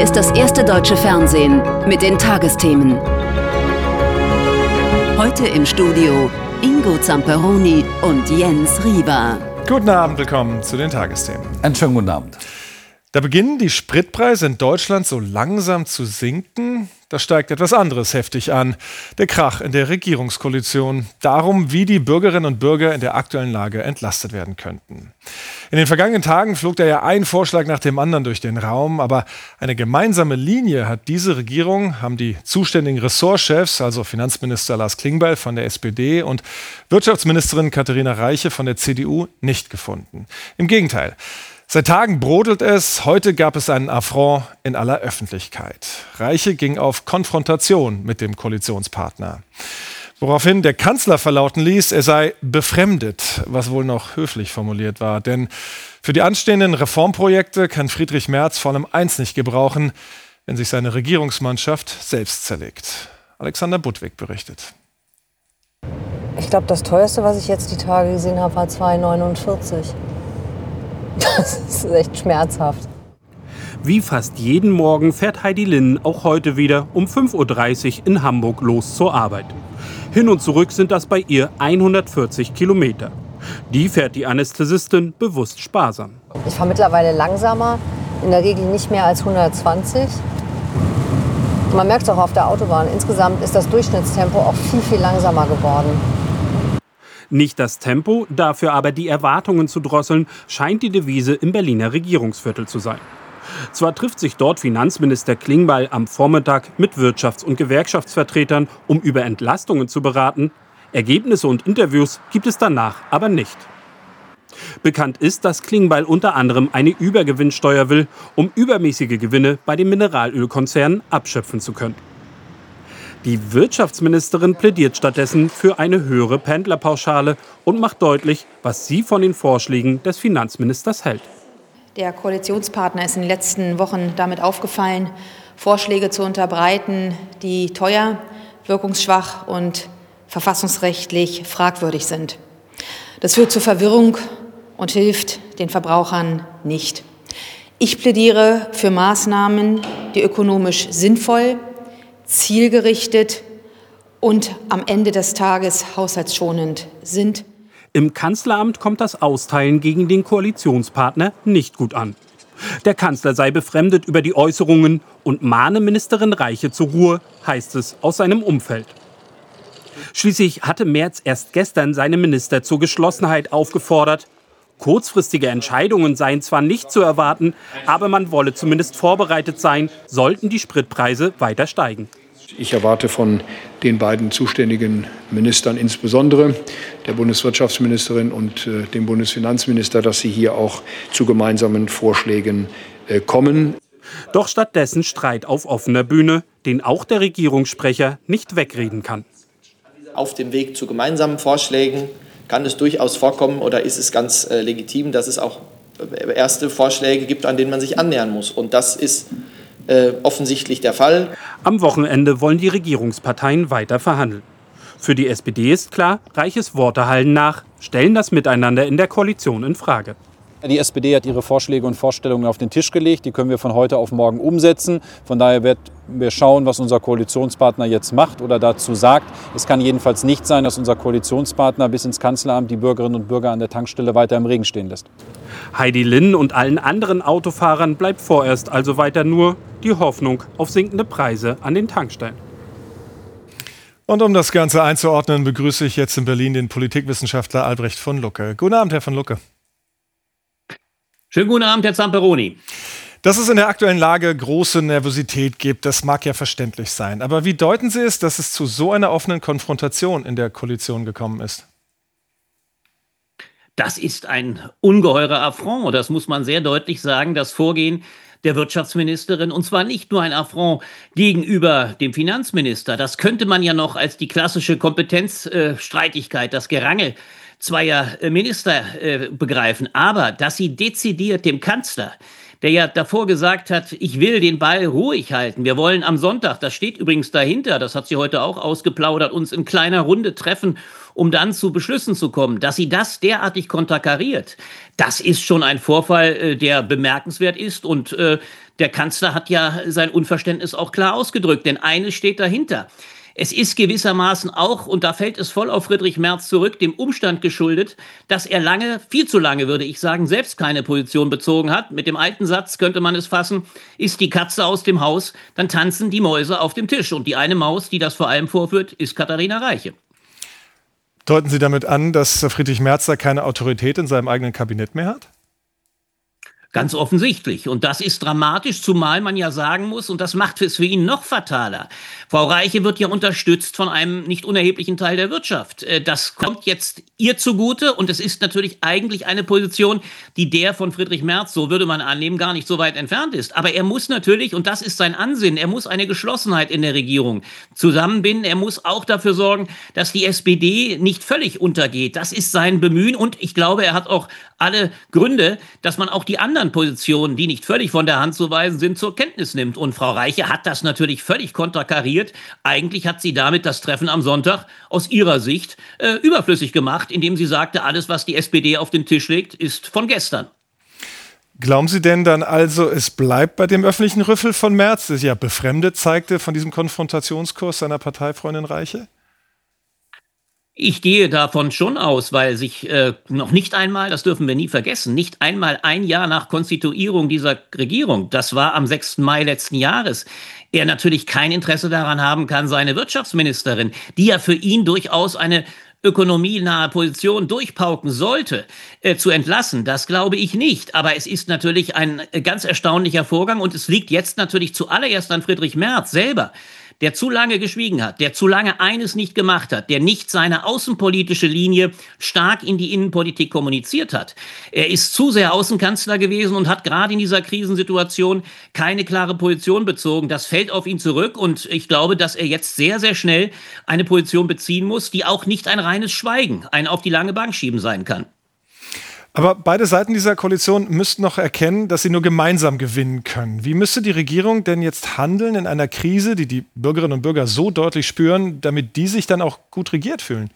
ist das erste deutsche Fernsehen mit den Tagesthemen. Heute im Studio Ingo Zamperoni und Jens Rieber. Guten Abend, willkommen zu den Tagesthemen. Einen schönen guten Abend. Da beginnen die Spritpreise in Deutschland so langsam zu sinken. Da steigt etwas anderes heftig an. Der Krach in der Regierungskoalition. Darum, wie die Bürgerinnen und Bürger in der aktuellen Lage entlastet werden könnten. In den vergangenen Tagen flog da ja ein Vorschlag nach dem anderen durch den Raum. Aber eine gemeinsame Linie hat diese Regierung, haben die zuständigen Ressortchefs, also Finanzminister Lars Klingbeil von der SPD und Wirtschaftsministerin Katharina Reiche von der CDU, nicht gefunden. Im Gegenteil. Seit Tagen brodelt es, heute gab es einen Affront in aller Öffentlichkeit. Reiche ging auf Konfrontation mit dem Koalitionspartner. Woraufhin der Kanzler verlauten ließ, er sei befremdet, was wohl noch höflich formuliert war. Denn für die anstehenden Reformprojekte kann Friedrich Merz vor allem eins nicht gebrauchen, wenn sich seine Regierungsmannschaft selbst zerlegt. Alexander Budwig berichtet. Ich glaube, das teuerste, was ich jetzt die Tage gesehen habe, war 2,49. Das ist echt schmerzhaft. Wie fast jeden Morgen fährt Heidi Linn auch heute wieder um 5.30 Uhr in Hamburg los zur Arbeit. Hin und zurück sind das bei ihr 140 Kilometer. Die fährt die Anästhesistin bewusst sparsam. Ich fahre mittlerweile langsamer, in der Regel nicht mehr als 120. Man merkt es auch auf der Autobahn. Insgesamt ist das Durchschnittstempo auch viel langsamer geworden. Nicht das Tempo, dafür aber die Erwartungen zu drosseln, scheint die Devise im Berliner Regierungsviertel zu sein. Zwar trifft sich dort Finanzminister Klingbeil am Vormittag mit Wirtschafts- und Gewerkschaftsvertretern, um über Entlastungen zu beraten. Ergebnisse und Interviews gibt es danach aber nicht. Bekannt ist, dass Klingbeil unter anderem eine Übergewinnsteuer will, um übermäßige Gewinne bei den Mineralölkonzernen abschöpfen zu können. Die Wirtschaftsministerin plädiert stattdessen für eine höhere Pendlerpauschale und macht deutlich, was sie von den Vorschlägen des Finanzministers hält. Der Koalitionspartner ist in den letzten Wochen damit aufgefallen, Vorschläge zu unterbreiten, die teuer, wirkungsschwach und verfassungsrechtlich fragwürdig sind. Das führt zur Verwirrung und hilft den Verbrauchern nicht. Ich plädiere für Maßnahmen, die ökonomisch sinnvoll, zielgerichtet und am Ende des Tages haushaltsschonend sind. Im Kanzleramt kommt das Austeilen gegen den Koalitionspartner nicht gut an. Der Kanzler sei befremdet über die Äußerungen und mahne Ministerin Reiche zur Ruhe, heißt es aus seinem Umfeld. Schließlich hatte Merz erst gestern seine Minister zur Geschlossenheit aufgefordert. Kurzfristige Entscheidungen seien zwar nicht zu erwarten, aber man wolle zumindest vorbereitet sein, sollten die Spritpreise weiter steigen. Ich erwarte von den beiden zuständigen Ministern, insbesondere der Bundeswirtschaftsministerin und dem Bundesfinanzminister, dass sie hier auch zu gemeinsamen Vorschlägen kommen. Doch stattdessen Streit auf offener Bühne, den auch der Regierungssprecher nicht wegreden kann. Auf dem Weg zu gemeinsamen Vorschlägen kann es durchaus vorkommen oder ist es ganz legitim, dass es auch erste Vorschläge gibt, an denen man sich annähern muss. Und das ist offensichtlich der Fall. Am Wochenende wollen die Regierungsparteien weiter verhandeln. Für die SPD ist klar, Reiches Worte hallen nach, stellen das Miteinander in der Koalition in Frage. Die SPD hat ihre Vorschläge und Vorstellungen auf den Tisch gelegt. Die können wir von heute auf morgen umsetzen. Von daher werden wir schauen, was unser Koalitionspartner jetzt macht oder dazu sagt. Es kann jedenfalls nicht sein, dass unser Koalitionspartner bis ins Kanzleramt die Bürgerinnen und Bürger an der Tankstelle weiter im Regen stehen lässt. Heidi Linn und allen anderen Autofahrern bleibt vorerst also weiter nur die Hoffnung auf sinkende Preise an den Tankstellen. Und um das Ganze einzuordnen, begrüße ich jetzt in Berlin den Politikwissenschaftler Albrecht von Lucke. Guten Abend, Herr von Lucke. Schönen guten Abend, Herr Zamperoni. Dass es in der aktuellen Lage große Nervosität gibt, das mag ja verständlich sein. Aber wie deuten Sie es, dass es zu so einer offenen Konfrontation in der Koalition gekommen ist? Das ist ein ungeheurer Affront. Das muss man sehr deutlich sagen. Das Vorgehen der Wirtschaftsministerin. Und zwar nicht nur ein Affront gegenüber dem Finanzminister. Das könnte man ja noch als die klassische Kompetenzstreitigkeit, das Gerangel zweier Minister begreifen. Aber dass sie dezidiert dem Kanzler der ja davor gesagt hat, ich will den Ball ruhig halten. Wir wollen am Sonntag, das steht übrigens dahinter, das hat sie heute auch ausgeplaudert, uns in kleiner Runde treffen, um dann zu Beschlüssen zu kommen. Dass sie das derartig konterkariert, das ist schon ein Vorfall, der bemerkenswert ist. Und der Kanzler hat ja sein Unverständnis auch klar ausgedrückt, denn eines steht dahinter. Es ist gewissermaßen auch, und da fällt es voll auf Friedrich Merz zurück, dem Umstand geschuldet, dass er lange, viel zu lange, würde ich sagen, selbst keine Position bezogen hat. Mit dem alten Satz könnte man es fassen, ist die Katze aus dem Haus, dann tanzen die Mäuse auf dem Tisch. Und die eine Maus, die das vor allem vorführt, ist Katharina Reiche. Deuten Sie damit an, dass Friedrich Merz da keine Autorität in seinem eigenen Kabinett mehr hat? Ganz offensichtlich. Und das ist dramatisch, zumal man ja sagen muss, und das macht es für ihn noch fataler. Frau Reiche wird ja unterstützt von einem nicht unerheblichen Teil der Wirtschaft. Das kommt jetzt ihr zugute und es ist natürlich eigentlich eine Position, die der von Friedrich Merz, so würde man annehmen, gar nicht so weit entfernt ist. Aber er muss natürlich, und das ist sein Ansinnen, er muss eine Geschlossenheit in der Regierung zusammenbinden. Er muss auch dafür sorgen, dass die SPD nicht völlig untergeht. Das ist sein Bemühen und ich glaube, er hat auch alle Gründe, dass man auch die anderen Positionen, die nicht völlig von der Hand zu weisen sind, zur Kenntnis nimmt. Und Frau Reiche hat das natürlich völlig konterkariert. Eigentlich hat sie damit das Treffen am Sonntag aus ihrer Sicht überflüssig gemacht, indem sie sagte, alles, was die SPD auf den Tisch legt, ist von gestern. Glauben Sie denn dann also, es bleibt bei dem öffentlichen Rüffel von Merz, der sich ja befremdet zeigte von diesem Konfrontationskurs seiner Parteifreundin Reiche? Ich gehe davon schon aus, weil sich noch nicht einmal, das dürfen wir nie vergessen, nicht einmal ein Jahr nach Konstituierung dieser Regierung, das war am 6. Mai letzten Jahres, er natürlich kein Interesse daran haben kann, seine Wirtschaftsministerin, die ja für ihn durchaus eine ökonomienahe Position durchpauken sollte, zu entlassen. Das glaube ich nicht. Aber es ist natürlich ein ganz erstaunlicher Vorgang und es liegt jetzt natürlich zuallererst an Friedrich Merz selber, der zu lange geschwiegen hat, der zu lange eines nicht gemacht hat, der nicht seine außenpolitische Linie stark in die Innenpolitik kommuniziert hat. Er ist zu sehr Außenkanzler gewesen und hat gerade in dieser Krisensituation keine klare Position bezogen. Das fällt auf ihn zurück und ich glaube, dass er jetzt sehr, sehr schnell eine Position beziehen muss, die auch nicht ein reines Schweigen, ein auf die lange Bank schieben sein kann. Aber beide Seiten dieser Koalition müssten noch erkennen, dass sie nur gemeinsam gewinnen können. Wie müsste die Regierung denn jetzt handeln in einer Krise, die die Bürgerinnen und Bürger so deutlich spüren, damit die sich dann auch gut regiert fühlen?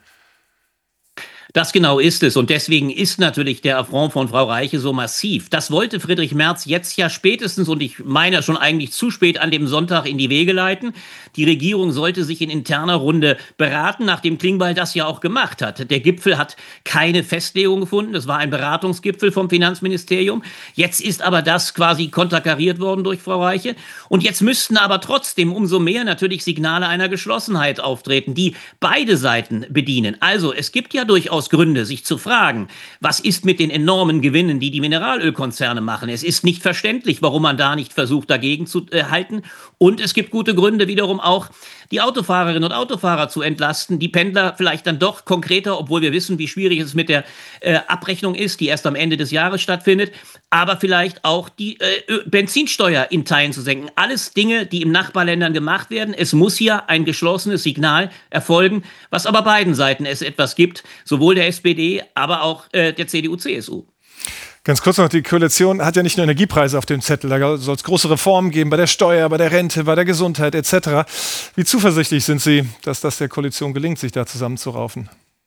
Das genau ist es. Und deswegen ist natürlich der Affront von Frau Reiche so massiv. Das wollte Friedrich Merz jetzt ja spätestens, und ich meine schon eigentlich zu spät, an dem Sonntag in die Wege leiten. Die Regierung sollte sich in interner Runde beraten, nachdem Klingbeil das ja auch gemacht hat. Der Gipfel hat keine Festlegung gefunden. Das war ein Beratungsgipfel vom Finanzministerium. Jetzt ist aber das quasi konterkariert worden durch Frau Reiche. Und jetzt müssten aber trotzdem umso mehr natürlich Signale einer Geschlossenheit auftreten, die beide Seiten bedienen. Also es gibt ja durchaus Gründe, sich zu fragen, was ist mit den enormen Gewinnen, die die Mineralölkonzerne machen. Es ist nicht verständlich, warum man da nicht versucht, dagegen zu halten. Und es gibt gute Gründe wiederum auch, die Autofahrerinnen und Autofahrer zu entlasten, die Pendler vielleicht dann doch konkreter, obwohl wir wissen, wie schwierig es mit der Abrechnung ist, die erst am Ende des Jahres stattfindet, aber vielleicht auch die Benzinsteuer in Teilen zu senken. Alles Dinge, die in Nachbarländern gemacht werden. Es muss hier ein geschlossenes Signal erfolgen, was aber beiden Seiten es etwas gibt, sowohl der SPD, aber auch der CDU-CSU. Ganz kurz noch, die Koalition hat ja nicht nur Energiepreise auf dem Zettel, da soll es große Reformen geben bei der Steuer, bei der Rente, bei der Gesundheit etc. Wie zuversichtlich sind Sie, dass das der Koalition gelingt, sich da zusammenzuraufen?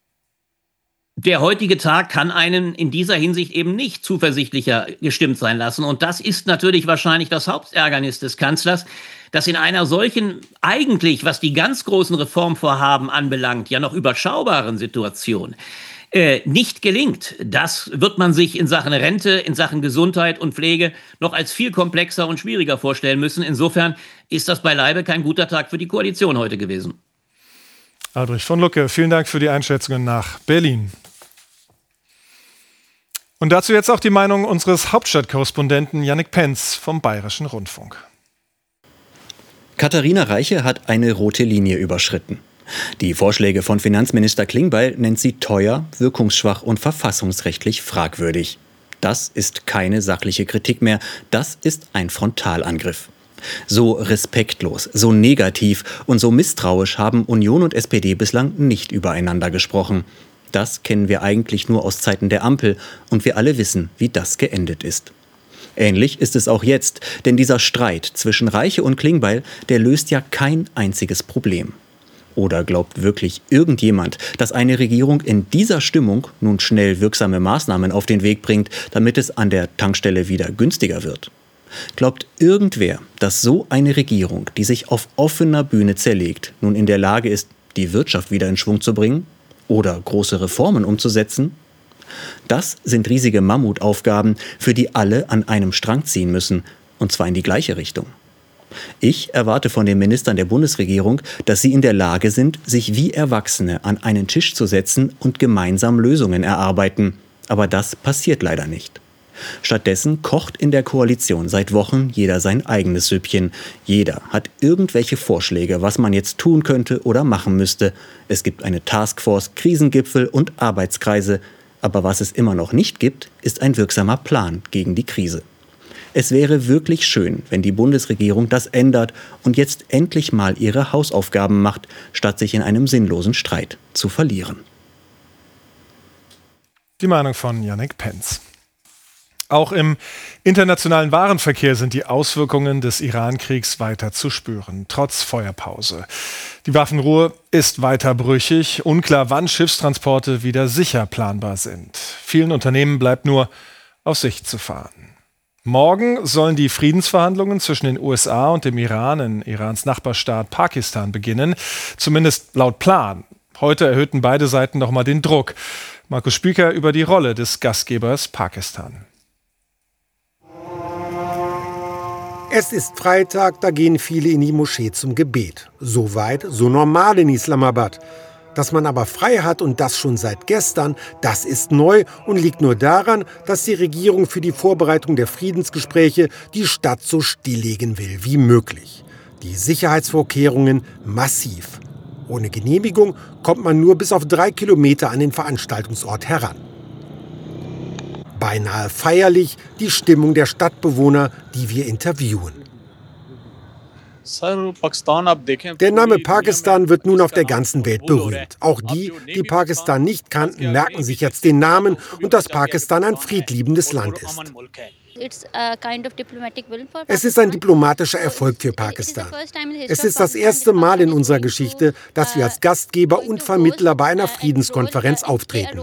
Der heutige Tag kann einen in dieser Hinsicht eben nicht zuversichtlicher gestimmt sein lassen. Und das ist natürlich wahrscheinlich das Hauptärgernis des Kanzlers, dass in einer solchen, eigentlich, was die ganz großen Reformvorhaben anbelangt, ja noch überschaubaren Situation, nicht gelingt. Das wird man sich in Sachen Rente, in Sachen Gesundheit und Pflege noch als viel komplexer und schwieriger vorstellen müssen. Insofern ist das beileibe kein guter Tag für die Koalition heute gewesen. Aldrich von Lucke, vielen Dank für die Einschätzungen nach Berlin. Und dazu jetzt auch die Meinung unseres Hauptstadtkorrespondenten Jannik Penz vom Bayerischen Rundfunk. Katharina Reiche hat eine rote Linie überschritten. Die Vorschläge von Finanzminister Klingbeil nennt sie teuer, wirkungsschwach und verfassungsrechtlich fragwürdig. Das ist keine sachliche Kritik mehr, das ist ein Frontalangriff. So respektlos, so negativ und so misstrauisch haben Union und SPD bislang nicht übereinander gesprochen. Das kennen wir eigentlich nur aus Zeiten der Ampel und wir alle wissen, wie das geendet ist. Ähnlich ist es auch jetzt, denn dieser Streit zwischen Reiche und Klingbeil, der löst ja kein einziges Problem. Oder glaubt wirklich irgendjemand, dass eine Regierung in dieser Stimmung nun schnell wirksame Maßnahmen auf den Weg bringt, damit es an der Tankstelle wieder günstiger wird? Glaubt irgendwer, dass so eine Regierung, die sich auf offener Bühne zerlegt, nun in der Lage ist, die Wirtschaft wieder in Schwung zu bringen oder große Reformen umzusetzen? Das sind riesige Mammutaufgaben, für die alle an einem Strang ziehen müssen, und zwar in die gleiche Richtung. Ich erwarte von den Ministern der Bundesregierung, dass sie in der Lage sind, sich wie Erwachsene an einen Tisch zu setzen und gemeinsam Lösungen erarbeiten. Aber das passiert leider nicht. Stattdessen kocht in der Koalition seit Wochen jeder sein eigenes Süppchen. Jeder hat irgendwelche Vorschläge, was man jetzt tun könnte oder machen müsste. Es gibt eine Taskforce, Krisengipfel und Arbeitskreise. Aber was es immer noch nicht gibt, ist ein wirksamer Plan gegen die Krise. Es wäre wirklich schön, wenn die Bundesregierung das ändert und jetzt endlich mal ihre Hausaufgaben macht, statt sich in einem sinnlosen Streit zu verlieren. Die Meinung von Jannik Pentz. Auch im internationalen Warenverkehr sind die Auswirkungen des Iran-Kriegs weiter zu spüren, trotz Feuerpause. Die Waffenruhe ist weiter brüchig, unklar, wann Schiffstransporte wieder sicher planbar sind. Vielen Unternehmen bleibt nur auf Sicht zu fahren. Morgen sollen die Friedensverhandlungen zwischen den USA und dem Iran in Irans Nachbarstaat Pakistan beginnen, zumindest laut Plan. Heute erhöhten beide Seiten nochmal den Druck. Markus Spieker über die Rolle des Gastgebers Pakistan. Es ist Freitag, da gehen viele in die Moschee zum Gebet. So weit, so normal in Islamabad. Dass man aber frei hat und das schon seit gestern, das ist neu und liegt nur daran, dass die Regierung für die Vorbereitung der Friedensgespräche die Stadt so stilllegen will wie möglich. Die Sicherheitsvorkehrungen massiv. Ohne Genehmigung kommt man nur bis auf 3 Kilometer an den Veranstaltungsort heran. Beinahe feierlich die Stimmung der Stadtbewohner, die wir interviewen. Der Name Pakistan wird nun auf der ganzen Welt berühmt. Auch die, die Pakistan nicht kannten, merken sich jetzt den Namen und dass Pakistan ein friedliebendes Land ist. Es ist ein diplomatischer Erfolg für Pakistan. Es ist das erste Mal in unserer Geschichte, dass wir als Gastgeber und Vermittler bei einer Friedenskonferenz auftreten.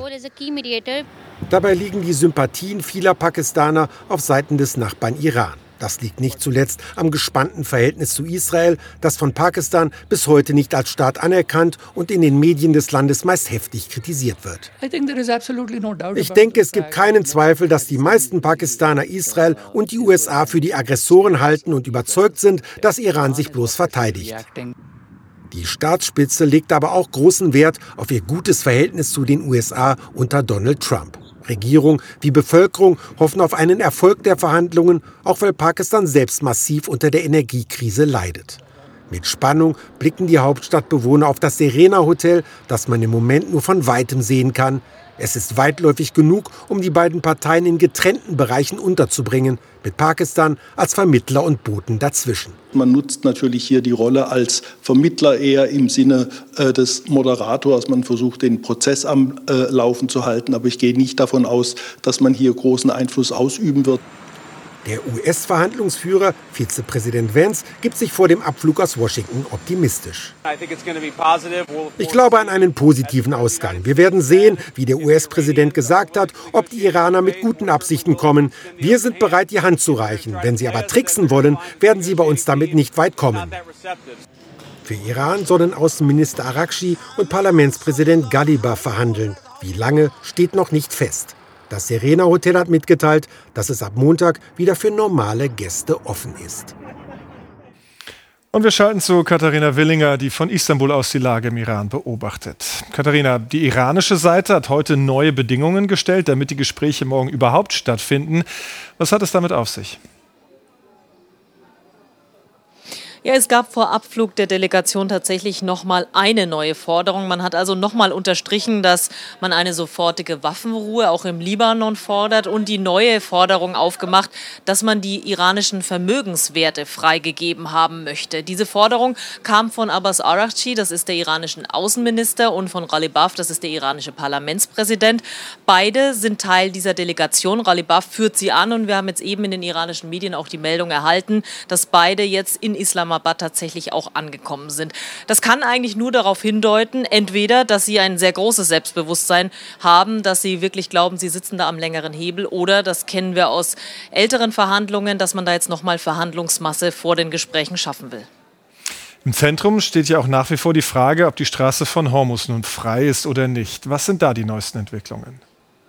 Dabei liegen die Sympathien vieler Pakistaner auf Seiten des Nachbarn Iran. Das liegt nicht zuletzt am gespannten Verhältnis zu Israel, das von Pakistan bis heute nicht als Staat anerkannt und in den Medien des Landes meist heftig kritisiert wird. Ich denke, es gibt keinen Zweifel, dass die meisten Pakistaner Israel und die USA für die Aggressoren halten und überzeugt sind, dass Iran sich bloß verteidigt. Die Staatsspitze legt aber auch großen Wert auf ihr gutes Verhältnis zu den USA unter Donald Trump. Regierung wie Bevölkerung hoffen auf einen Erfolg der Verhandlungen, auch weil Pakistan selbst massiv unter der Energiekrise leidet. Mit Spannung blicken die Hauptstadtbewohner auf das Serena Hotel, das man im Moment nur von weitem sehen kann. Es ist weitläufig genug, um die beiden Parteien in getrennten Bereichen unterzubringen, mit Pakistan als Vermittler und Boten dazwischen. Man nutzt natürlich hier die Rolle als Vermittler eher im Sinne des Moderators. Man versucht, den Prozess am Laufen zu halten. Aber ich gehe nicht davon aus, dass man hier großen Einfluss ausüben wird. Der US-Verhandlungsführer, Vizepräsident Vance, gibt sich vor dem Abflug aus Washington optimistisch. Ich glaube an einen positiven Ausgang. Wir werden sehen, wie der US-Präsident gesagt hat, ob die Iraner mit guten Absichten kommen. Wir sind bereit, die Hand zu reichen. Wenn sie aber tricksen wollen, werden sie bei uns damit nicht weit kommen. Für Iran sollen Außenminister Araghchi und Parlamentspräsident Ghalibaf verhandeln. Wie lange, steht noch nicht fest. Das Serena Hotel hat mitgeteilt, dass es ab Montag wieder für normale Gäste offen ist. Und wir schalten zu Katharina Willinger, die von Istanbul aus die Lage im Iran beobachtet. Katharina, die iranische Seite hat heute neue Bedingungen gestellt, damit die Gespräche morgen überhaupt stattfinden. Was hat es damit auf sich? Ja, es gab vor Abflug der Delegation tatsächlich nochmal eine neue Forderung. Man hat also nochmal unterstrichen, dass man eine sofortige Waffenruhe auch im Libanon fordert und die neue Forderung aufgemacht, dass man die iranischen Vermögenswerte freigegeben haben möchte. Diese Forderung kam von Abbas Araghchi, das ist der iranische Außenminister, und von Ghalibaf, das ist der iranische Parlamentspräsident. Beide sind Teil dieser Delegation. Ghalibaf führt sie an und wir haben jetzt eben in den iranischen Medien auch die Meldung erhalten, dass beide jetzt in Islamabad tatsächlich auch angekommen sind. Das kann eigentlich nur darauf hindeuten, entweder, dass sie ein sehr großes Selbstbewusstsein haben, dass sie wirklich glauben, sie sitzen da am längeren Hebel, oder, das kennen wir aus älteren Verhandlungen, dass man da jetzt nochmal Verhandlungsmasse vor den Gesprächen schaffen will. Im Zentrum steht ja auch nach wie vor die Frage, ob die Straße von Hormuz nun frei ist oder nicht. Was sind da die neuesten Entwicklungen?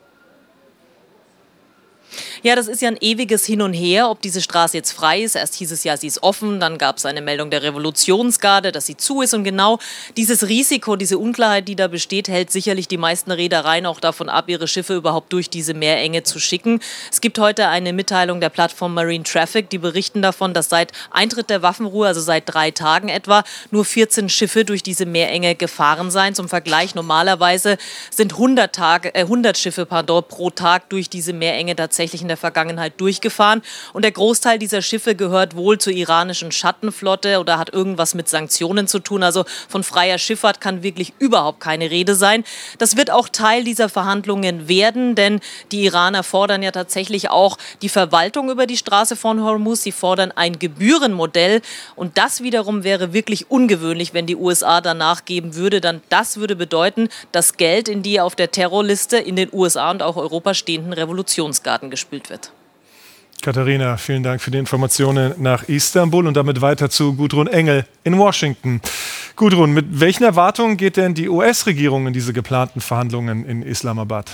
Ja, das ist ja ein ewiges Hin und Her, ob diese Straße jetzt frei ist. Erst hieß es ja, sie ist offen, dann gab es eine Meldung der Revolutionsgarde, dass sie zu ist. Und genau dieses Risiko, diese Unklarheit, die da besteht, hält sicherlich die meisten Reedereien auch davon ab, ihre Schiffe überhaupt durch diese Meerenge zu schicken. Es gibt heute eine Mitteilung der Plattform Marine Traffic, die berichten davon, dass seit Eintritt der Waffenruhe, also seit 3 Tagen etwa, nur 14 Schiffe durch diese Meerenge gefahren seien. Zum Vergleich, normalerweise sind 100 Schiffe pro Tag durch diese Meerenge tatsächlich in der Vergangenheit durchgefahren. Und der Großteil dieser Schiffe gehört wohl zur iranischen Schattenflotte oder hat irgendwas mit Sanktionen zu tun. Also von freier Schifffahrt kann wirklich überhaupt keine Rede sein. Das wird auch Teil dieser Verhandlungen werden, denn die Iraner fordern ja tatsächlich auch die Verwaltung über die Straße von Hormuz. Sie fordern ein Gebührenmodell. Und das wiederum wäre wirklich ungewöhnlich, wenn die USA danach geben würde. Dann das würde bedeuten, dass Geld in die auf der Terrorliste in den USA und auch Europa stehenden Revolutionsgarden gespült wird. Katharina, vielen Dank für die Informationen nach Istanbul und damit weiter zu Gudrun Engel in Washington. Gudrun, mit welchen Erwartungen geht denn die US-Regierung in diese geplanten Verhandlungen in Islamabad?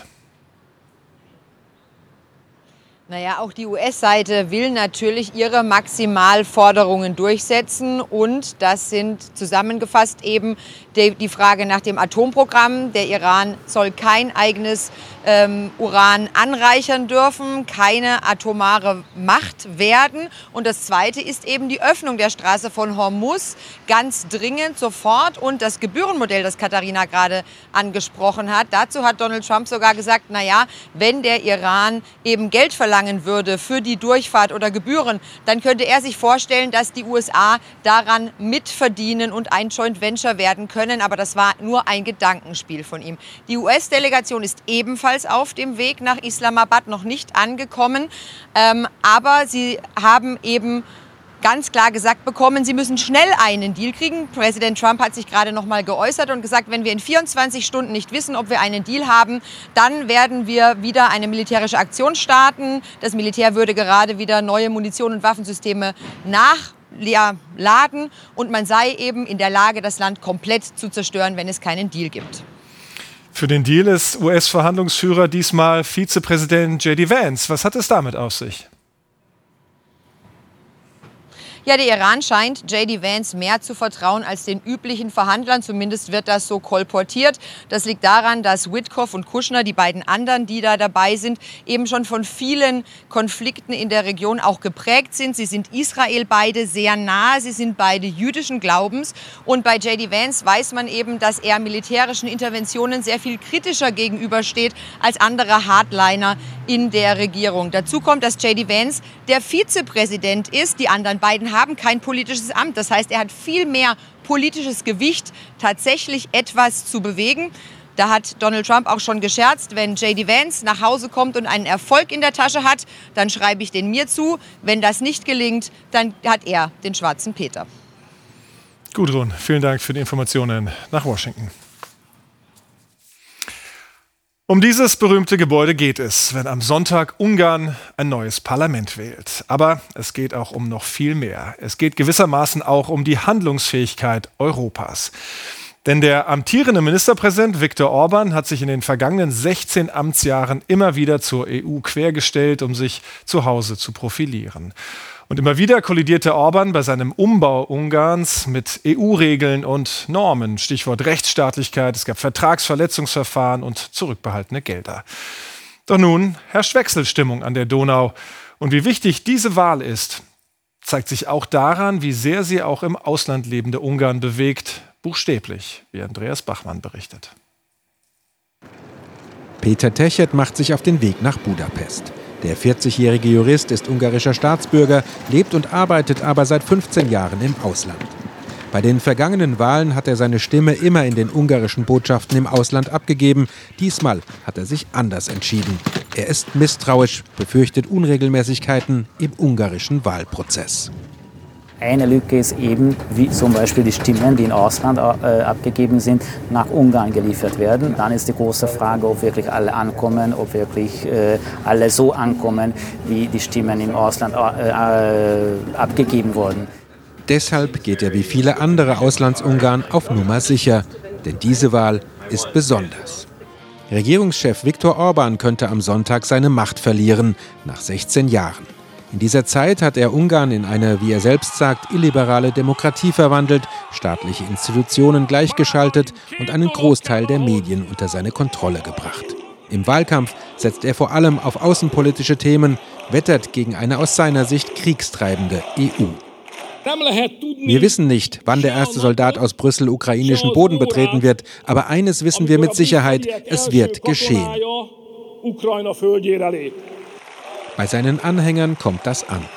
Naja, auch die US-Seite will natürlich ihre Maximalforderungen durchsetzen und das sind zusammengefasst eben die Frage nach dem Atomprogramm. Der Iran soll kein eigenes Uran anreichern dürfen, keine atomare Macht werden. Und das Zweite ist eben die Öffnung der Straße von Hormuz ganz dringend sofort und das Gebührenmodell, das Katharina gerade angesprochen hat. Dazu hat Donald Trump sogar gesagt, naja, wenn der Iran eben Geld verlangen würde für die Durchfahrt oder Gebühren, dann könnte er sich vorstellen, dass die USA daran mitverdienen und ein Joint Venture werden können. Aber das war nur ein Gedankenspiel von ihm. Die US-Delegation ist ebenfalls auf dem Weg nach Islamabad, noch nicht angekommen. Aber sie haben eben ganz klar gesagt bekommen, sie müssen schnell einen Deal kriegen. Präsident Trump hat sich gerade noch mal geäußert und gesagt, wenn wir in 24 Stunden nicht wissen, ob wir einen Deal haben, dann werden wir wieder eine militärische Aktion starten. Das Militär würde gerade wieder neue Munition und Waffensysteme nachladen und man sei eben in der Lage, das Land komplett zu zerstören, wenn es keinen Deal gibt. Für den Deal ist US-Verhandlungsführer diesmal Vizepräsident J.D. Vance. Was hat es damit auf sich? Ja, der Iran scheint J.D. Vance mehr zu vertrauen als den üblichen Verhandlern. Zumindest wird das so kolportiert. Das liegt daran, dass Witkoff und Kushner, die beiden anderen, die da dabei sind, eben schon von vielen Konflikten in der Region auch geprägt sind. Sie sind Israel beide sehr nah. Sie sind beide jüdischen Glaubens. Und bei J.D. Vance weiß man eben, dass er militärischen Interventionen sehr viel kritischer gegenübersteht als andere Hardliner in der Regierung. Dazu kommt, dass J.D. Vance der Vizepräsident ist. Die anderen beiden haben kein politisches Amt. Das heißt, er hat viel mehr politisches Gewicht, tatsächlich etwas zu bewegen. Da hat Donald Trump auch schon gescherzt, wenn J.D. Vance nach Hause kommt und einen Erfolg in der Tasche hat, dann schreibe ich den mir zu. Wenn das nicht gelingt, dann hat er den schwarzen Peter. Gudrun, vielen Dank für die Informationen nach Washington. Um dieses berühmte Gebäude geht es, wenn am Sonntag Ungarn ein neues Parlament wählt. Aber es geht auch um noch viel mehr. Es geht gewissermaßen auch um die Handlungsfähigkeit Europas. Denn der amtierende Ministerpräsident Viktor Orbán hat sich in den vergangenen 16 Amtsjahren immer wieder zur EU quergestellt, um sich zu Hause zu profilieren. Und immer wieder kollidierte Orbán bei seinem Umbau Ungarns mit EU-Regeln und Normen. Stichwort Rechtsstaatlichkeit, es gab Vertragsverletzungsverfahren und zurückbehaltene Gelder. Doch nun herrscht Wechselstimmung an der Donau. Und wie wichtig diese Wahl ist, zeigt sich auch daran, wie sehr sie auch im Ausland lebende Ungarn bewegt. Buchstäblich, wie Andreas Bachmann berichtet. Péter Techet macht sich auf den Weg nach Budapest. Der 40-jährige Jurist ist ungarischer Staatsbürger, lebt und arbeitet aber seit 15 Jahren im Ausland. Bei den vergangenen Wahlen hat er seine Stimme immer in den ungarischen Botschaften im Ausland abgegeben. Diesmal hat er sich anders entschieden. Er ist misstrauisch, befürchtet Unregelmäßigkeiten im ungarischen Wahlprozess. Eine Lücke ist eben, wie zum Beispiel die Stimmen, die im Ausland abgegeben sind, nach Ungarn geliefert werden. Dann ist die große Frage, ob wirklich alle ankommen, ob wirklich alle so ankommen, wie die Stimmen im Ausland abgegeben wurden. Deshalb geht er wie viele andere Auslandsungarn auf Nummer sicher. Denn diese Wahl ist besonders. Regierungschef Viktor Orbán könnte am Sonntag seine Macht verlieren, nach 16 Jahren. In dieser Zeit hat er Ungarn in eine, wie er selbst sagt, illiberale Demokratie verwandelt, staatliche Institutionen gleichgeschaltet und einen Großteil der Medien unter seine Kontrolle gebracht. Im Wahlkampf setzt er vor allem auf außenpolitische Themen, wettert gegen eine aus seiner Sicht kriegstreibende EU. Wir wissen nicht, wann der erste Soldat aus Brüssel ukrainischen Boden betreten wird, aber eines wissen wir mit Sicherheit, es wird geschehen. Bei seinen Anhängern kommt das an.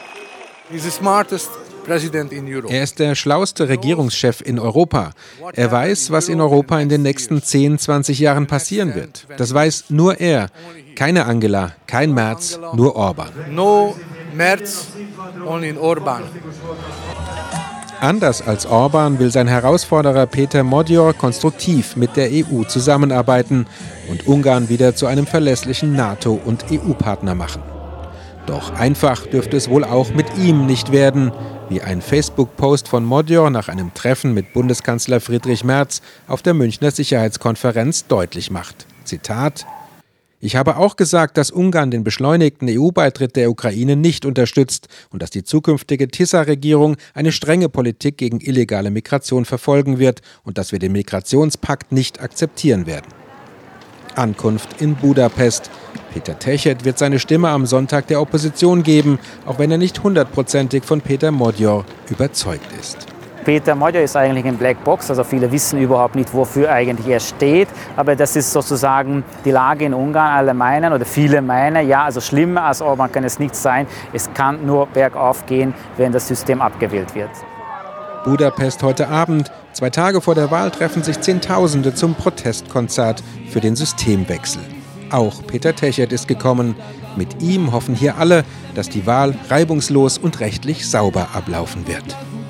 Er ist der schlauste Regierungschef in Europa. Er weiß, was in Europa in den nächsten 10, 20 Jahren passieren wird. Das weiß nur er. Keine Angela, kein Merz, nur Orbán. No Merz, only Orbán. Anders als Orbán will sein Herausforderer Péter Magyar konstruktiv mit der EU zusammenarbeiten und Ungarn wieder zu einem verlässlichen NATO- und EU-Partner machen. Doch einfach dürfte es wohl auch mit ihm nicht werden, wie ein Facebook-Post von Magyar nach einem Treffen mit Bundeskanzler Friedrich Merz auf der Münchner Sicherheitskonferenz deutlich macht. Zitat: Ich habe auch gesagt, dass Ungarn den beschleunigten EU-Beitritt der Ukraine nicht unterstützt und dass die zukünftige Tisza-Regierung eine strenge Politik gegen illegale Migration verfolgen wird und dass wir den Migrationspakt nicht akzeptieren werden. Ankunft in Budapest. Péter Techet wird seine Stimme am Sonntag der Opposition geben, auch wenn er nicht 100%ig von Péter Magyar überzeugt ist. Péter Magyar ist eigentlich ein Blackbox, also viele wissen überhaupt nicht, wofür eigentlich er steht. Aber das ist sozusagen die Lage in Ungarn. Alle meinen oder viele meinen, ja, also schlimmer als Orbán kann es nicht sein. Es kann nur bergauf gehen, wenn das System abgewählt wird. Budapest heute Abend. 2 Tage vor der Wahl treffen sich Zehntausende zum Protestkonzert für den Systemwechsel. Auch Péter Techet ist gekommen. Mit ihm hoffen hier alle, dass die Wahl reibungslos und rechtlich sauber ablaufen wird.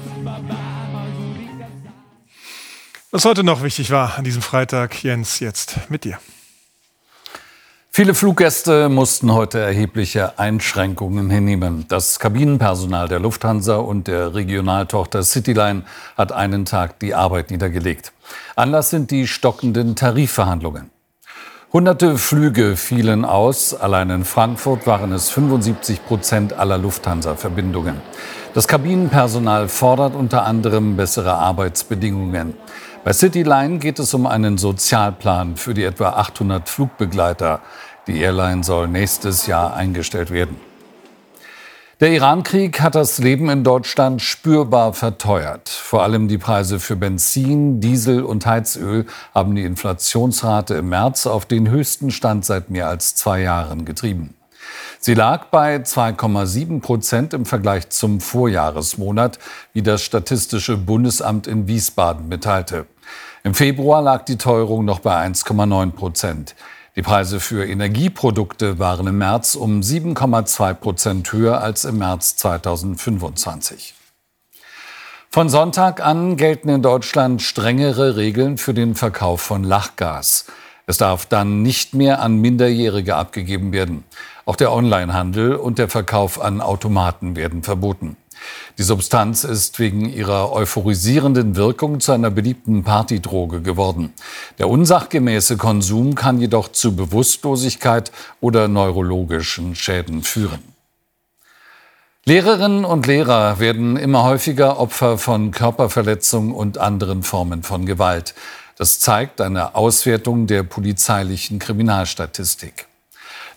Was heute noch wichtig war an diesem Freitag, Jens, jetzt mit dir. Viele Fluggäste mussten heute erhebliche Einschränkungen hinnehmen. Das Kabinenpersonal der Lufthansa und der Regionaltochter Cityline hat einen Tag die Arbeit niedergelegt. Anlass sind die stockenden Tarifverhandlungen. Hunderte Flüge fielen aus. Allein in Frankfurt waren es 75% aller Lufthansa-Verbindungen. Das Kabinenpersonal fordert unter anderem bessere Arbeitsbedingungen. Bei Cityline geht es um einen Sozialplan für die etwa 800 Flugbegleiter. Die Airline soll nächstes Jahr eingestellt werden. Der Iran-Krieg hat das Leben in Deutschland spürbar verteuert. Vor allem die Preise für Benzin, Diesel und Heizöl haben die Inflationsrate im März auf den höchsten Stand seit mehr als 2 Jahren getrieben. Sie lag bei 2,7% im Vergleich zum Vorjahresmonat, wie das Statistische Bundesamt in Wiesbaden mitteilte. Im Februar lag die Teuerung noch bei 1,9%. Die Preise für Energieprodukte waren im März um 7,2% höher als im März 2025. Von Sonntag an gelten in Deutschland strengere Regeln für den Verkauf von Lachgas. Es darf dann nicht mehr an Minderjährige abgegeben werden. Auch der Onlinehandel und der Verkauf an Automaten werden verboten. Die Substanz ist wegen ihrer euphorisierenden Wirkung zu einer beliebten Partydroge geworden. Der unsachgemäße Konsum kann jedoch zu Bewusstlosigkeit oder neurologischen Schäden führen. Lehrerinnen und Lehrer werden immer häufiger Opfer von Körperverletzung und anderen Formen von Gewalt. Das zeigt eine Auswertung der polizeilichen Kriminalstatistik.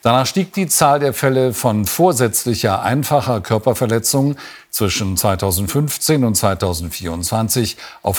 Danach stieg die Zahl der Fälle von vorsätzlicher einfacher Körperverletzung zwischen 2015 und 2024 auf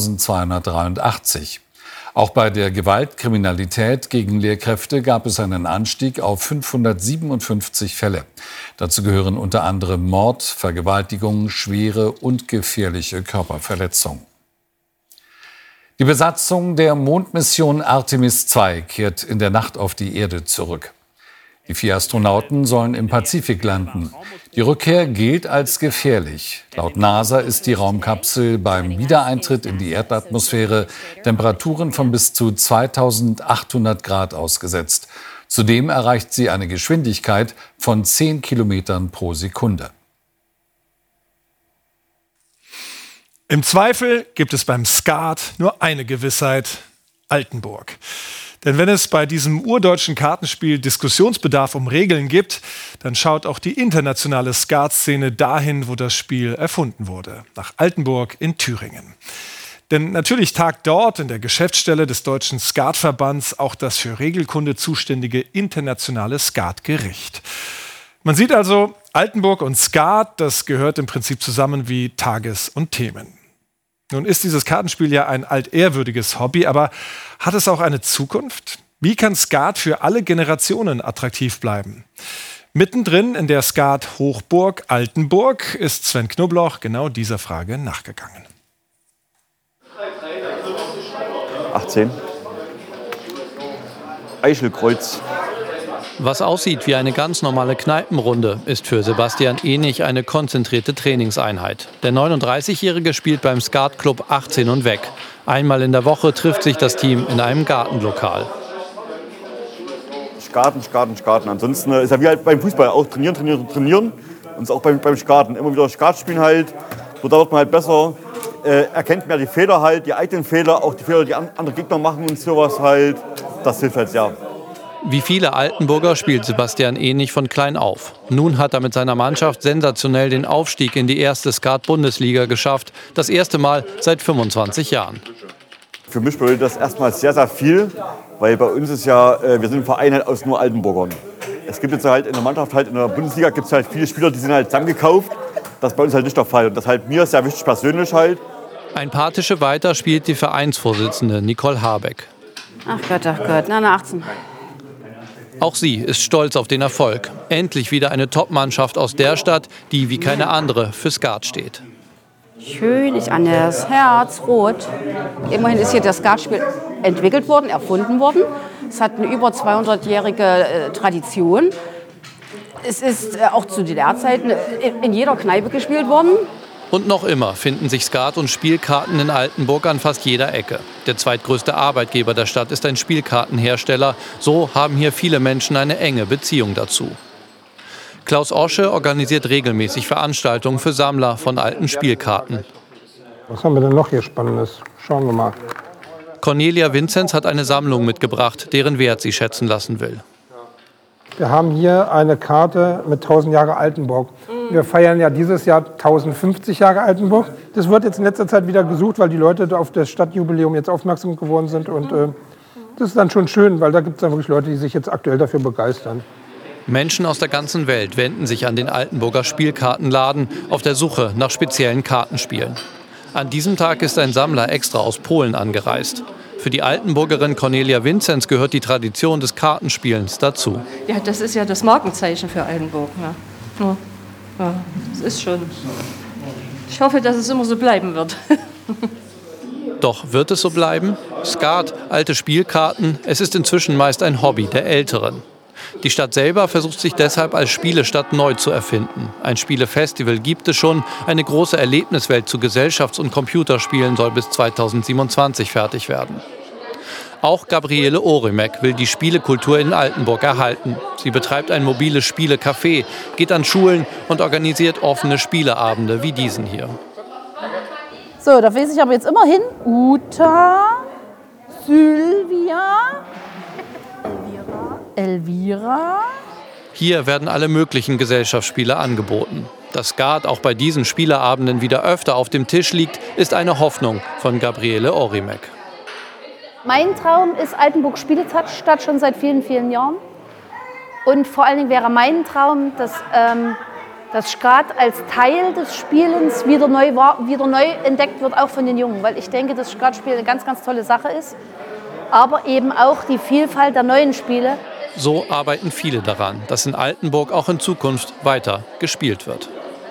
1283. Auch bei der Gewaltkriminalität gegen Lehrkräfte gab es einen Anstieg auf 557 Fälle. Dazu gehören unter anderem Mord, Vergewaltigung, schwere und gefährliche Körperverletzung. Die Besatzung der Mondmission Artemis II kehrt in der Nacht auf die Erde zurück. Die 4 Astronauten sollen im Pazifik landen. Die Rückkehr gilt als gefährlich. Laut NASA ist die Raumkapsel beim Wiedereintritt in die Erdatmosphäre Temperaturen von bis zu 2800 Grad ausgesetzt. Zudem erreicht sie eine Geschwindigkeit von 10 Kilometern pro Sekunde. Im Zweifel gibt es beim Skat nur eine Gewissheit: Altenburg. Denn wenn es bei diesem urdeutschen Kartenspiel Diskussionsbedarf um Regeln gibt, dann schaut auch die internationale Skatszene dahin, wo das Spiel erfunden wurde, nach Altenburg in Thüringen. Denn natürlich tagt dort in der Geschäftsstelle des Deutschen Skatverbands auch das für Regelkunde zuständige internationale Skatgericht. Man sieht also, Altenburg und Skat, das gehört im Prinzip zusammen wie Tages- und Themen. Nun ist dieses Kartenspiel ja ein altehrwürdiges Hobby, aber hat es auch eine Zukunft? Wie kann Skat für alle Generationen attraktiv bleiben? Mittendrin in der Skat-Hochburg Altenburg ist Sven Knobloch genau dieser Frage nachgegangen. 18. Eichelkreuz. Was aussieht wie eine ganz normale Kneipenrunde, ist für Sebastian Ehnig eine konzentrierte Trainingseinheit. Der 39-Jährige spielt beim Skatclub 18 und weg. Einmal in der Woche trifft sich das Team in einem Gartenlokal. Skaten. Ansonsten ist ja wie halt beim Fußball auch trainieren. Und auch beim Skaten. Immer wieder Skat spielen halt. So da wird man halt besser. Erkennt mehr die Fehler halt, die eigenen Fehler, auch die Fehler, die andere Gegner machen und sowas halt. Das hilft halt sehr. Wie viele Altenburger spielt Sebastian Ehnig von klein auf. Nun hat er mit seiner Mannschaft sensationell den Aufstieg in die erste Skat-Bundesliga geschafft. Das erste Mal seit 25 Jahren. Für mich bedeutet das erstmal sehr, sehr viel, weil bei uns ist ja, wir sind ein Verein halt aus nur Altenburgern. Es gibt jetzt halt in der Mannschaft, halt in der Bundesliga gibt es halt viele Spieler, die sind halt zusammengekauft. Das ist bei uns halt nicht der Fall. Und das halt mir sehr wichtig persönlich halt. Ein paar Tische weiter spielt die Vereinsvorsitzende Nicole Habeck. Ach Gott, na 18. Auch sie ist stolz auf den Erfolg. Endlich wieder eine Top-Mannschaft aus der Stadt, die wie keine andere für Skat steht. Schön ist anders, herzrot. Immerhin ist hier das Skatspiel entwickelt worden, erfunden worden. Es hat eine über 200-jährige Tradition. Es ist auch zu DDR-Zeiten in jeder Kneipe gespielt worden. Und noch immer finden sich Skat- und Spielkarten in Altenburg an fast jeder Ecke. Der zweitgrößte Arbeitgeber der Stadt ist ein Spielkartenhersteller. So haben hier viele Menschen eine enge Beziehung dazu. Klaus Osche organisiert regelmäßig Veranstaltungen für Sammler von alten Spielkarten. Was haben wir denn noch hier Spannendes? Schauen wir mal. Cornelia Vinzenz hat eine Sammlung mitgebracht, deren Wert sie schätzen lassen will. Wir haben hier eine Karte mit 1000 Jahre Altenburg. Wir feiern ja dieses Jahr 1050 Jahre Altenburg. Das wird jetzt in letzter Zeit wieder gesucht, weil die Leute auf das Stadtjubiläum jetzt aufmerksam geworden sind. Und das ist dann schon schön, weil da gibt es dann wirklich Leute, die sich jetzt aktuell dafür begeistern. Menschen aus der ganzen Welt wenden sich an den Altenburger Spielkartenladen auf der Suche nach speziellen Kartenspielen. An diesem Tag ist ein Sammler extra aus Polen angereist. Für die Altenburgerin Cornelia Vinzenz gehört die Tradition des Kartenspielens dazu. Ja, das ist ja das Markenzeichen für Altenburg. Ne? Ja, das ist schon. Ich hoffe, dass es immer so bleiben wird. Doch wird es so bleiben? Skat, alte Spielkarten, es ist inzwischen meist ein Hobby der Älteren. Die Stadt selber versucht sich deshalb als Spielestadt neu zu erfinden. Ein Spielefestival gibt es schon, eine große Erlebniswelt zu Gesellschafts- und Computerspielen soll bis 2027 fertig werden. Auch Gabriele Orimek will die Spielekultur in Altenburg erhalten. Sie betreibt ein mobiles Spielecafé, geht an Schulen und organisiert offene Spieleabende wie diesen hier. So, da weiß ich aber jetzt immerhin Uta, Sylvia, Elvira. Hier werden alle möglichen Gesellschaftsspiele angeboten. Dass Skat auch bei diesen Spieleabenden wieder öfter auf dem Tisch liegt, ist eine Hoffnung von Gabriele Orimek. Mein Traum ist Altenburg Spielestadt schon seit vielen, vielen Jahren. Und vor allen Dingen wäre mein Traum, dass das Skat als Teil des Spielens wieder neu entdeckt wird, auch von den Jungen. Weil ich denke, dass Skatspiel eine ganz, ganz tolle Sache ist. Aber eben auch die Vielfalt der neuen Spiele. So arbeiten viele daran, dass in Altenburg auch in Zukunft weiter gespielt wird.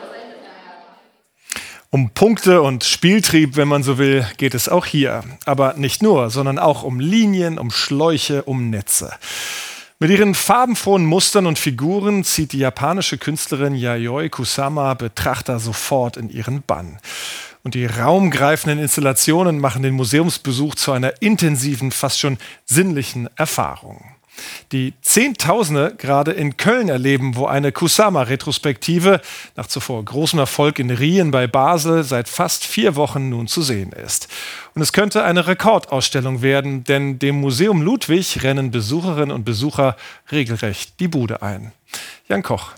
Um Punkte und Spieltrieb, wenn man so will, geht es auch hier. Aber nicht nur, sondern auch um Linien, um Schläuche, um Netze. Mit ihren farbenfrohen Mustern und Figuren zieht die japanische Künstlerin Yayoi Kusama Betrachter sofort in ihren Bann. Und die raumgreifenden Installationen machen den Museumsbesuch zu einer intensiven, fast schon sinnlichen Erfahrung. Die Zehntausende gerade in Köln erleben, wo eine Kusama-Retrospektive nach zuvor großem Erfolg in Rien bei Basel seit fast 4 Wochen nun zu sehen ist. Und es könnte eine Rekordausstellung werden, denn dem Museum Ludwig rennen Besucherinnen und Besucher regelrecht die Bude ein. Jan Koch.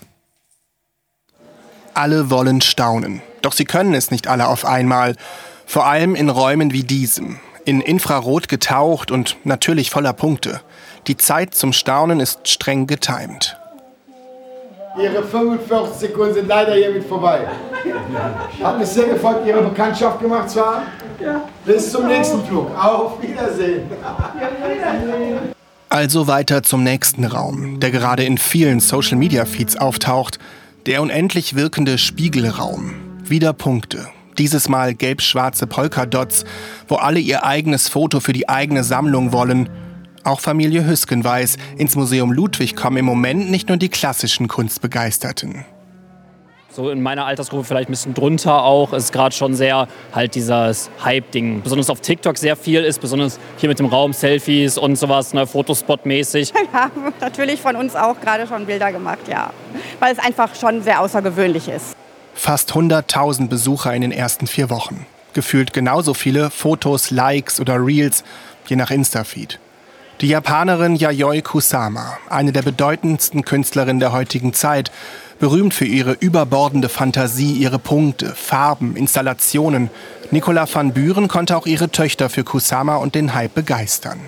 Alle wollen staunen, doch sie können es nicht alle auf einmal. Vor allem in Räumen wie diesem, in Infrarot getaucht und natürlich voller Punkte. Die Zeit zum Staunen ist streng getimt. Ihre 45 Sekunden sind leider hiermit vorbei. Hat mich sehr gefreut, Ihre Bekanntschaft gemacht zu haben. Ja. Bis zum nächsten Flug. Auf Wiedersehen. Also weiter zum nächsten Raum, der gerade in vielen Social-Media-Feeds auftaucht. Der unendlich wirkende Spiegelraum. Wieder Punkte. Dieses Mal gelb-schwarze Polkadots, wo alle ihr eigenes Foto für die eigene Sammlung wollen. Auch Familie Hüsken weiß, ins Museum Ludwig kommen im Moment nicht nur die klassischen Kunstbegeisterten. So in meiner Altersgruppe vielleicht ein bisschen drunter auch, ist gerade schon sehr halt dieses Hype-Ding. Besonders auf TikTok sehr viel ist, besonders hier mit dem Raum, Selfies und sowas, ne, Fotospot-mäßig. Wir haben natürlich von uns auch gerade schon Bilder gemacht, ja. Weil es einfach schon sehr außergewöhnlich ist. Fast 100.000 Besucher in den ersten 4 Wochen. Gefühlt genauso viele Fotos, Likes oder Reels, je nach Insta-Feed. Die Japanerin Yayoi Kusama, eine der bedeutendsten Künstlerinnen der heutigen Zeit, berühmt für ihre überbordende Fantasie, ihre Punkte, Farben, Installationen. Nicola van Buren konnte auch ihre Töchter für Kusama und den Hype begeistern.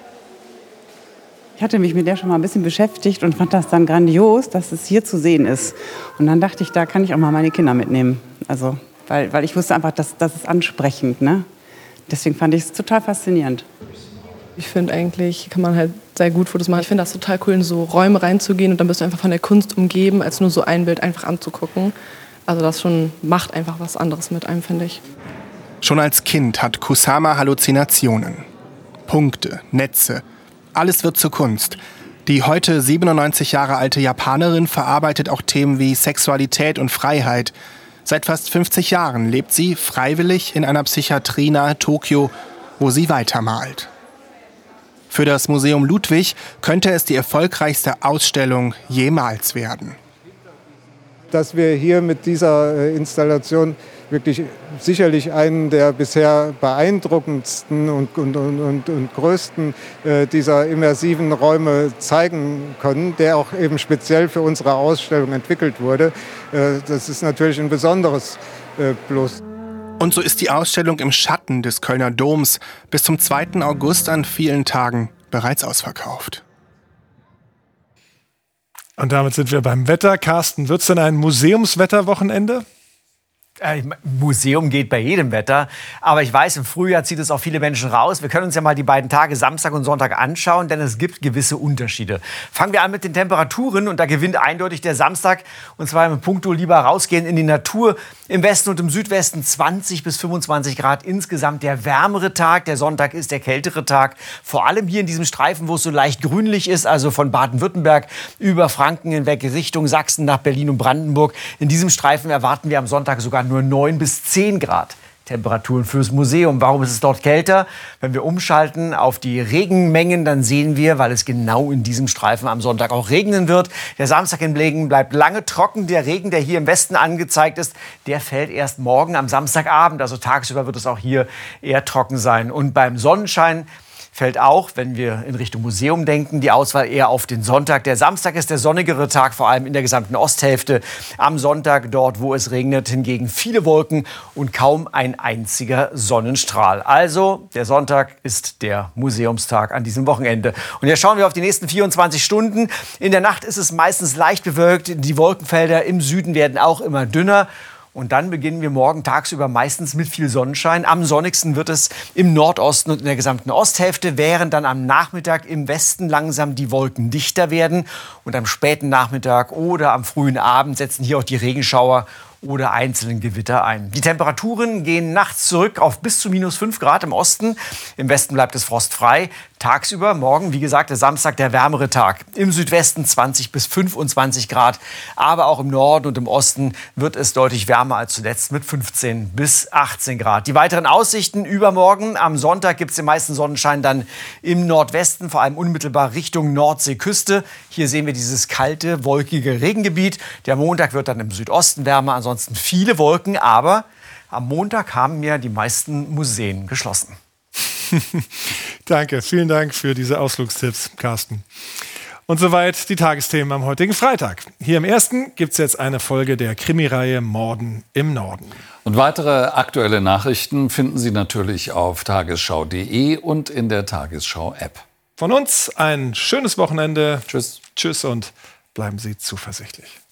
Ich hatte mich mit der schon mal ein bisschen beschäftigt und fand das dann grandios, dass es hier zu sehen ist. Und dann dachte ich, da kann ich auch mal meine Kinder mitnehmen. Also, weil ich wusste einfach, das ist ansprechend. Ne? Deswegen fand ich es total faszinierend. Ich finde eigentlich, kann man halt sehr gut Fotos machen. Ich finde das total cool, in so Räume reinzugehen und dann bist du einfach von der Kunst umgeben, als nur so ein Bild einfach anzugucken. Also das schon macht einfach was anderes mit einem, finde ich. Schon als Kind hat Kusama Halluzinationen. Punkte, Netze, alles wird zur Kunst. Die heute 97 Jahre alte Japanerin verarbeitet auch Themen wie Sexualität und Freiheit. Seit fast 50 Jahren lebt sie freiwillig in einer Psychiatrie nahe Tokio, wo sie weitermalt. Für das Museum Ludwig könnte es die erfolgreichste Ausstellung jemals werden. Dass wir hier mit dieser Installation wirklich sicherlich einen der bisher beeindruckendsten und größten dieser immersiven Räume zeigen können, der auch eben speziell für unsere Ausstellung entwickelt wurde. Das ist natürlich ein besonderes Plus. Und so ist die Ausstellung im Schatten des Kölner Doms bis zum 2. August an vielen Tagen bereits ausverkauft. Und damit sind wir beim Wetter. Carsten, wird es denn ein Museumswetterwochenende? Museum geht bei jedem Wetter. Aber ich weiß, im Frühjahr zieht es auch viele Menschen raus. Wir können uns ja mal die beiden Tage Samstag und Sonntag anschauen, denn es gibt gewisse Unterschiede. Fangen wir an mit den Temperaturen und da gewinnt eindeutig der Samstag. Und zwar mit Punkto lieber rausgehen in die Natur. Im Westen und im Südwesten 20 bis 25 Grad insgesamt der wärmere Tag. Der Sonntag ist der kältere Tag. Vor allem hier in diesem Streifen, wo es so leicht grünlich ist, also von Baden-Württemberg über Franken hinweg Richtung Sachsen nach Berlin und Brandenburg. In diesem Streifen erwarten wir am Sonntag sogar nur 9 bis 10 Grad Temperaturen fürs Museum. Warum ist es dort kälter? Wenn wir umschalten auf die Regenmengen, dann sehen wir, weil es genau in diesem Streifen am Sonntag auch regnen wird. Der Samstag in Blegen bleibt lange trocken. Der Regen, der hier im Westen angezeigt ist, der fällt erst morgen am Samstagabend. Also tagsüber wird es auch hier eher trocken sein. Und beim Sonnenschein fällt auch, wenn wir in Richtung Museum denken, die Auswahl eher auf den Sonntag. Der Samstag ist der sonnigere Tag, vor allem in der gesamten Osthälfte. Am Sonntag, dort wo es regnet, hingegen viele Wolken und kaum ein einziger Sonnenstrahl. Also der Sonntag ist der Museumstag an diesem Wochenende. Und jetzt schauen wir auf die nächsten 24 Stunden. In der Nacht ist es meistens leicht bewölkt. Die Wolkenfelder im Süden werden auch immer dünner. Und dann beginnen wir morgen tagsüber meistens mit viel Sonnenschein. Am sonnigsten wird es im Nordosten und in der gesamten Osthälfte, während dann am Nachmittag im Westen langsam die Wolken dichter werden. Und am späten Nachmittag oder am frühen Abend setzen hier auch die Regenschauer oder einzelnen Gewitter ein. Die Temperaturen gehen nachts zurück auf bis zu -5 Grad im Osten. Im Westen bleibt es frostfrei. Tagsüber, morgen, wie gesagt, der Samstag, der wärmere Tag. Im Südwesten 20 bis 25 Grad. Aber auch im Norden und im Osten wird es deutlich wärmer als zuletzt mit 15 bis 18 Grad. Die weiteren Aussichten übermorgen. Am Sonntag gibt es den meisten Sonnenschein dann im Nordwesten, vor allem unmittelbar Richtung Nordseeküste. Hier sehen wir dieses kalte, wolkige Regengebiet. Der Montag wird dann im Südosten wärmer, ansonsten viele Wolken. Aber am Montag haben ja die meisten Museen geschlossen. Danke, vielen Dank für diese Ausflugstipps, Carsten. Und soweit die Tagesthemen am heutigen Freitag. Hier im Ersten gibt es jetzt eine Folge der Krimireihe Morden im Norden. Und weitere aktuelle Nachrichten finden Sie natürlich auf tagesschau.de und in der Tagesschau-App. Von uns ein schönes Wochenende. Tschüss. Tschüss und bleiben Sie zuversichtlich.